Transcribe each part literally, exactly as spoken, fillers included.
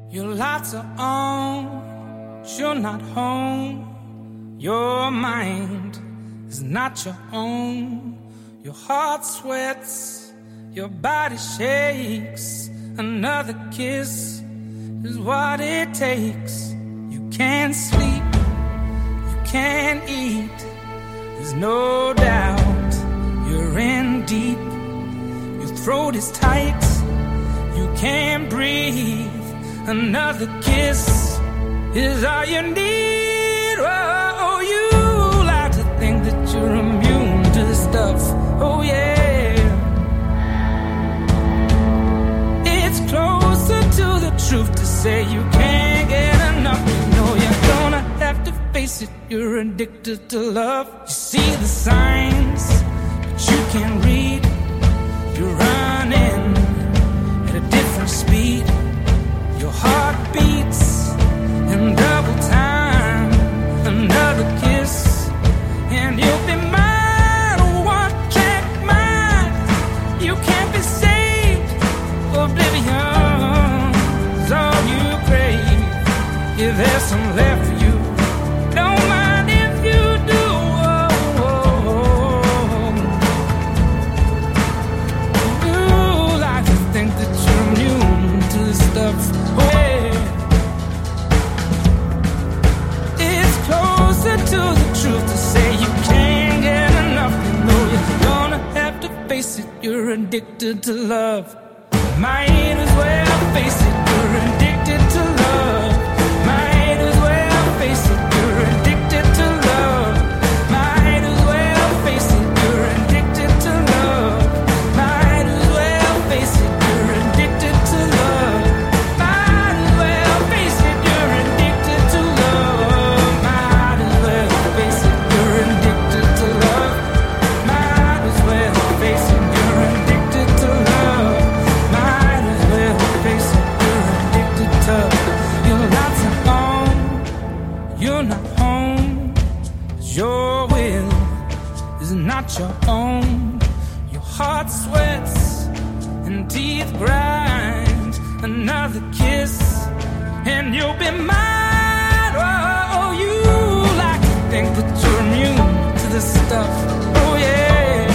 Your lights are on, but you're not home. Your mind is not your own. Your heart sweats, your body shakes. Another kiss is what it takes. You can't sleep, you can't eat. There's no doubt you're in deep. Your throat is tight, you can't breathe. Another kiss is all you need. Oh, you like to think that you're immune to this stuff. Oh yeah, it's closer to the truth to say you can't get enough. You know you're gonna have to face it. You're addicted to love. You see the signs, but you can't read. You're running at a different speed. Your heart beats in double time. Another kiss and you'll be mine. One track mind. You can't be saved. Oblivion is all you crave. If there's some left for you, don't mind if you do. Oh, oh, oh. You like to think that you're immune to this stuff. To the truth to say you can't get enough. You know you're gonna have to face it. You're addicted to love. Might as well face it. You're addicted to love. Might as well face it. You're addicted to love. Might as well face it. You're addicted to love. Might as well face it. You're addicted to love. Might as well face it. You're addicted to love. Your will is not your own. Your heart sweats and teeth grind. Another kiss and you'll be mine. Oh, you like to think that you're immune to this stuff. Oh yeah,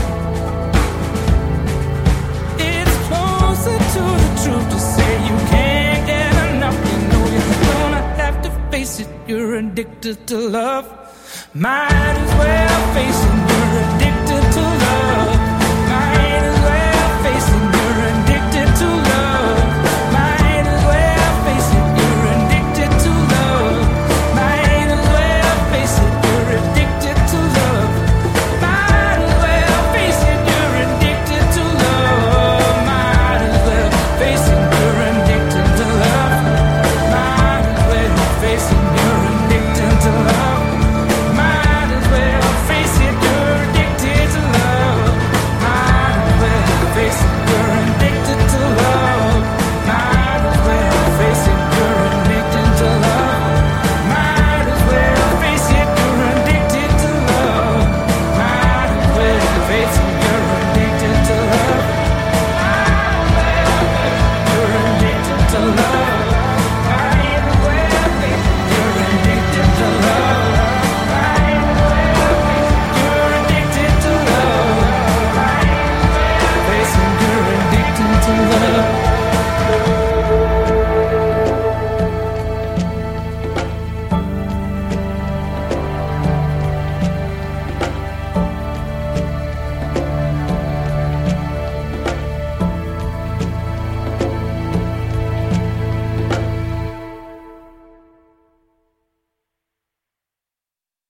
it's closer to the truth to say you can't get enough. You know you're gonna have to face it. You're addicted to love. Might as well face it, you're addicted to love. Might as well